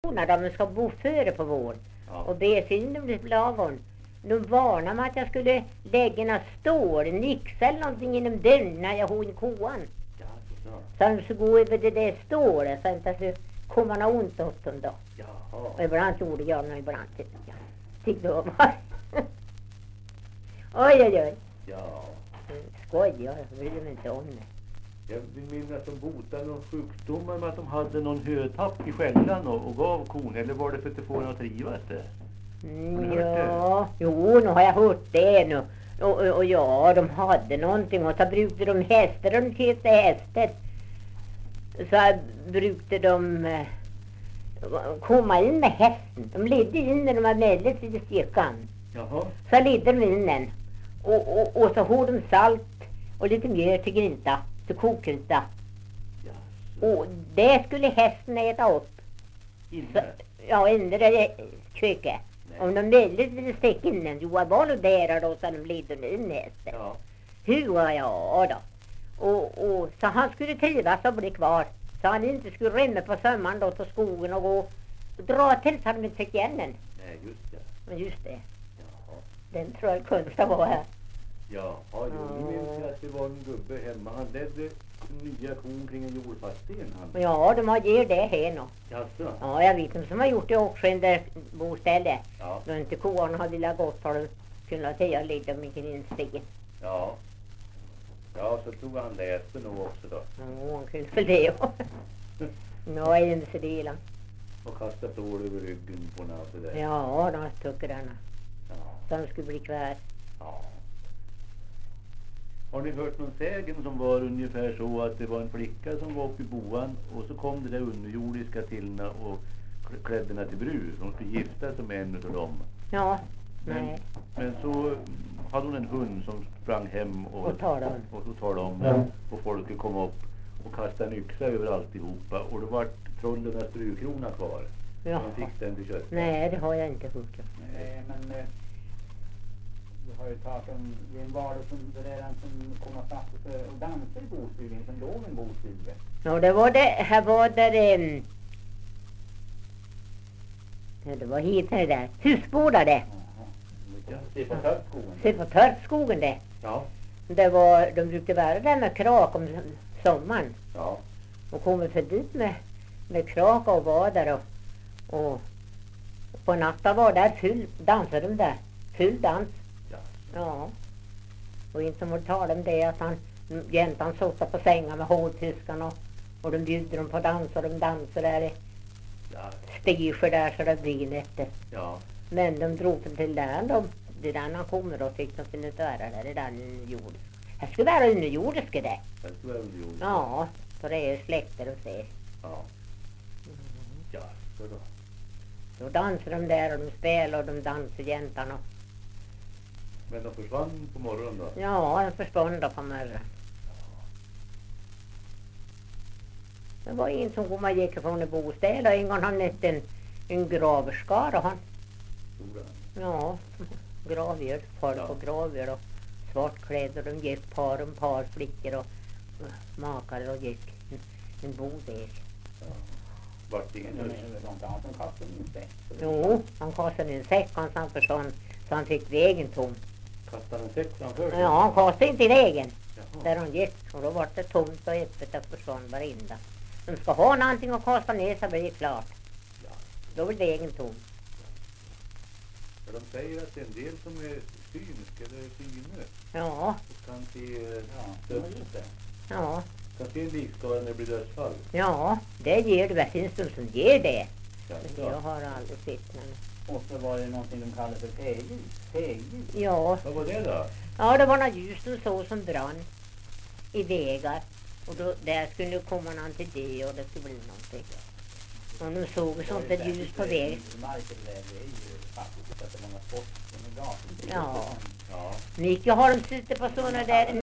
när de ska bo före på våren. Ja. Och be sin de blir lagon. De varnade mig att jag skulle lägga några stål, nixa eller någonting inom dörren när jag hon koan. Ja, så. Så de skulle gå över det där stålet så inte så kommer något ont åt dem då. Jaha. Och ibland gjorde jag och ibland inte. Jag tyckte det var bara... Oj, oj, oj. Ja. Skoj, jag bryr mig inte om det. Jag vill minnas att de botade någon sjukdomar med att de hade någon hötapp i skällan och gav kon. Eller var det för att det får den att trivas det? Ja, jo, nu har jag hört det nu. Och ja, de hade någonting. Och så brukade de hästar, de köpte hästar. Så brukade de komma in med hästen. De ledde in när de var medlet i styrkan. Jaha. Så ledde de in den. Och så hade de salt och lite mjöl till gryta, till kokgryta. Ja. Och det skulle hästen äta upp. Inne? Ja, inne det köket. Om de väldigt ville steka in den, Joa var nog där då så de ledde in hästen. Ja. Hur var jag då? Och så han skulle trivas och bli kvar. Så han inte skulle rymma på sommaren då till skogen och gå och dra till så han inte fick igen den. Nej, just det. Men just det, Jaha. den tror jag kunde vara här. Ja, jo, nu minns jag att det var en gubbe hemma. Han ledde nya kon kring en jordfastighet. Ja, de har ger det här nu. Jaså? Ja, jag vet dem som har gjort det också i där boställe. Ja. Då inte koarna hade velat gått har de kunnat säga lite om vilken insteg. Ja. Ja, så tror jag han läste nog också då. Ja, han kunde väl det. Nej, inte så delan. Och kasta stål över ryggen på något så där. Ja, de tycker den. Ja. Så de skulle bli kvar. Ja. Har ni hört någon sägen som var ungefär så att det var en flicka som var uppe i boan och så kom det där underjordiska till och klädde henne till brud. Hon skulle gifta sig med en av dem. Ja, nej. Men så hade hon en hund som sprang hem och så talade om det. Och folk kom upp och kastade en yxa över alltihopa. Och då var trollernas brudkrona kvar. Ja. De fick den till kött. Nej, det har jag inte hört. Men du har ju talat om vem var det som det där som kom och satt och dansade i bostugan som låg en bostuga. Ja, det var det. Här var där... det var hit det där. Husbådare. Ja, se på törtskogen. Se på törtskogen det. Ja. Det var, de brukade vara där med krak om sommaren. Ja. Och kommer för dit med krak och var där och på natten var där dansade de där. Full dans. Ja. Ja. Och inte som att tala om det att jäntan sotar på sängar med hårtyskan och de bjuder dem på dans och de dansar där i stiger där så det blir efter. Ja. Men de drog dem till där det där han kommer och fick de till att vara där i den jordisk. Här skulle vara underjordiska det. Det skulle vara underjordiska. Ja, för det är släkter och se. Ja. Ja, så då. Då dansar de där och de spelar och de dansar jäntarna. Men de försvann på morgonen då? Ja, de försvann då på morgonen. Det var en som kom och gick från en bostad och en gång han lät en graverskar och han. Ja, gravgör, folk på gravgör och svartkläder. De gick par flickor och makar och gick en bodel. Ja. Vart ingen hus? De kastade in säck. Jo, han kastade en säck och han försvann så han fick vägen tom. Kastade en säck framför sig? Ja, han kastade inte i vägen. Jaha. Där han gick och då var det tomt och öppet och försvann varenda. De ska ha någonting att kasta ner så blir det klart. Ja. Då blir vägen tom. För de säger att det är en del som är synsk eller syne. Ja, Och kan se dödsfall. ja, Kan se en likskara när det blir dödsfall. ja, det ger det. Det finns de som ger det. Ja, Men jag har aldrig sett någon. Och så var det någonting de kallade för fäljus. Ja, Vad var det då? ja, det var några ljus som brann i vägar. Och då, där skulle komma någon till det och det skulle bli någonting. Och de såg sånt där ljus på vägen. Marken där, det är ju faktiskt att det är många sport. Ja. Ja. Mycket har de suttit på sådana där